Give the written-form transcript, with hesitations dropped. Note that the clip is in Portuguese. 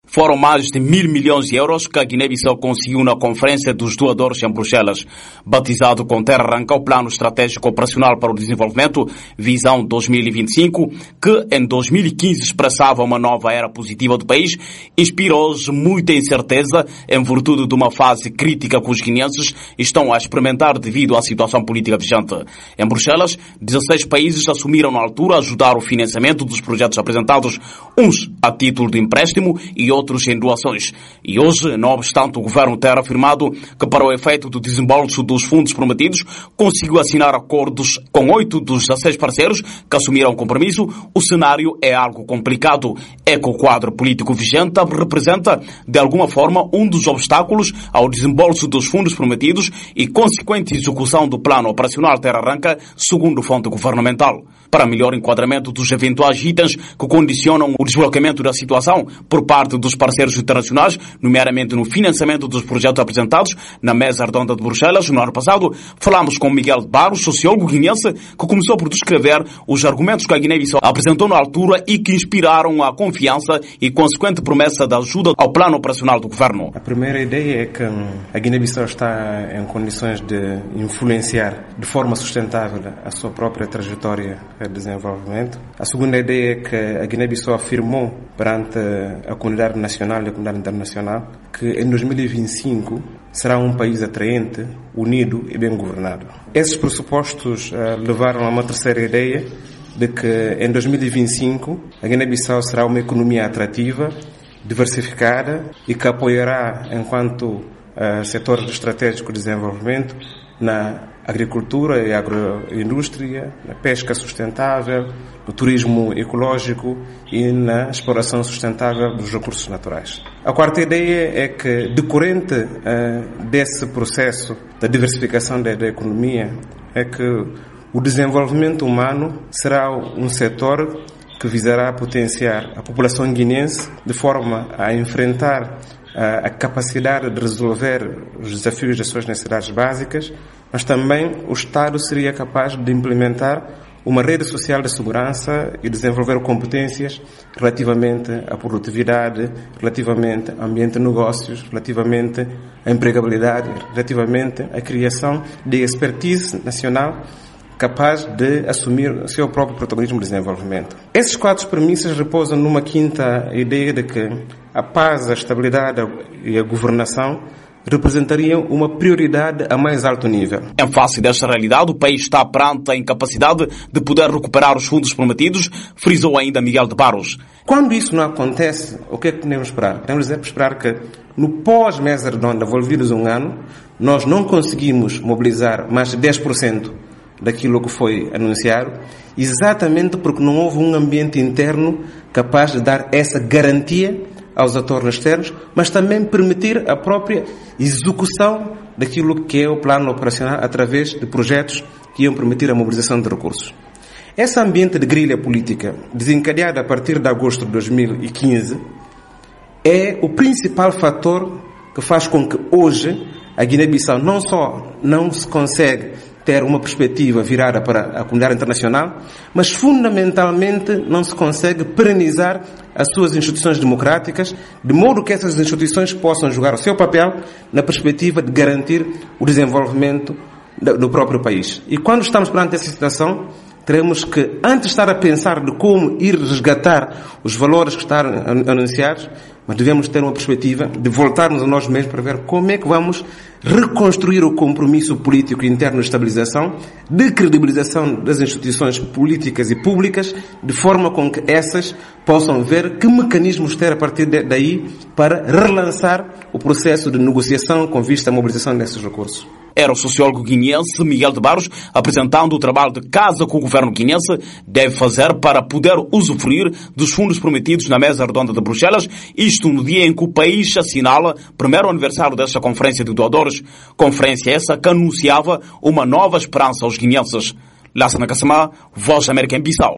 Foram mais de 1.000 milhões de euros que a Guiné-Bissau conseguiu na Conferência dos Doadores em Bruxelas. Batizado com Terra Arranca, o Plano Estratégico Operacional para o Desenvolvimento, Visão 2025, que em 2015 expressava uma nova era positiva do país, inspira hoje muita incerteza em virtude de uma fase crítica que os guineenses estão a experimentar devido à situação política vigente. Em Bruxelas, 16 países assumiram na altura ajudar o financiamento dos projetos apresentados, uns a título de empréstimo e outros em doações. E hoje, não obstante o governo ter afirmado que para o efeito do desembolso dos fundos prometidos conseguiu assinar acordos com 8 dos 16 parceiros que assumiram o compromisso, o cenário é algo complicado. É que o quadro político vigente representa, de alguma forma, um dos obstáculos ao desembolso dos fundos prometidos e consequente execução do plano operacional Terra Arranca, segundo fonte governamental. Para melhor enquadramento dos eventuais itens que condicionam o desbloqueamento da situação por parte dos parceiros internacionais, nomeadamente no financiamento dos projetos apresentados na Mesa Redonda de Bruxelas no ano passado, falamos com Miguel de Barros, sociólogo guineense, que começou por descrever os argumentos que a Guiné-Bissau apresentou na altura e que inspiraram a confiança e consequente promessa de ajuda ao plano operacional do governo. A primeira ideia é que a Guiné-Bissau está em condições de influenciar de forma sustentável a sua própria trajetória de desenvolvimento. A segunda ideia é que a Guiné-Bissau afirmou perante a comunidade nacional e a comunidade internacional que em 2025 será um país atraente, unido e bem governado. Esses pressupostos levaram a uma terceira ideia de que em 2025 a Guiné-Bissau será uma economia atrativa, diversificada e que apoiará enquanto setor estratégico de desenvolvimento na agricultura e agroindústria, na pesca sustentável, no turismo ecológico e na exploração sustentável dos recursos naturais. A quarta ideia é que, decorrente desse processo da diversificação da economia, é que o desenvolvimento humano será um setor que visará potenciar a população guineense de forma a enfrentar a capacidade de resolver os desafios das suas necessidades básicas, mas também o Estado seria capaz de implementar uma rede social de segurança e desenvolver competências relativamente à produtividade, relativamente ao ambiente de negócios, relativamente à empregabilidade, relativamente à criação de expertise nacional capaz de assumir o seu próprio protagonismo de desenvolvimento. Essas quatro premissas repousam numa quinta ideia de que a paz, a estabilidade e a governação representariam uma prioridade a mais alto nível. Em face desta realidade, o país está perante a incapacidade de poder recuperar os fundos prometidos, frisou ainda Miguel de Barros. Quando isso não acontece, o que é que podemos esperar? Podemos esperar que no pós-Mesa Redonda, envolvidos um ano, nós não conseguimos mobilizar mais de 10% daquilo que foi anunciado, exatamente porque não houve um ambiente interno capaz de dar essa garantia aos atores externos, mas também permitir a própria execução daquilo que é o plano operacional através de projetos que iam permitir a mobilização de recursos. Esse ambiente de guerrilha política, desencadeado a partir de agosto de 2015, é o principal fator que faz com que hoje a Guiné-Bissau não só não se consegue ter uma perspectiva virada para a comunidade internacional, mas fundamentalmente não se consegue perenizar as suas instituições democráticas, de modo que essas instituições possam jogar o seu papel na perspectiva de garantir o desenvolvimento do próprio país. E quando estamos perante essa situação, teremos que, antes de estar a pensar de como ir resgatar os valores que estão anunciados, mas devemos ter uma perspectiva de voltarmos a nós mesmos para ver como é que vamos reconstruir o compromisso político interno de estabilização, de credibilização das instituições políticas e públicas, de forma com que essas possam ver que mecanismos ter a partir daí para relançar o processo de negociação com vista à mobilização desses recursos. Era o sociólogo guineense Miguel de Barros apresentando o trabalho de casa que o governo guineense deve fazer para poder usufruir dos fundos prometidos na Mesa Redonda de Bruxelas, isto no dia em que o país assinala o primeiro aniversário desta Conferência de Doadores, conferência essa que anunciava uma nova esperança aos guineenses. Lassana Kassamá, Voz da América em Bissau.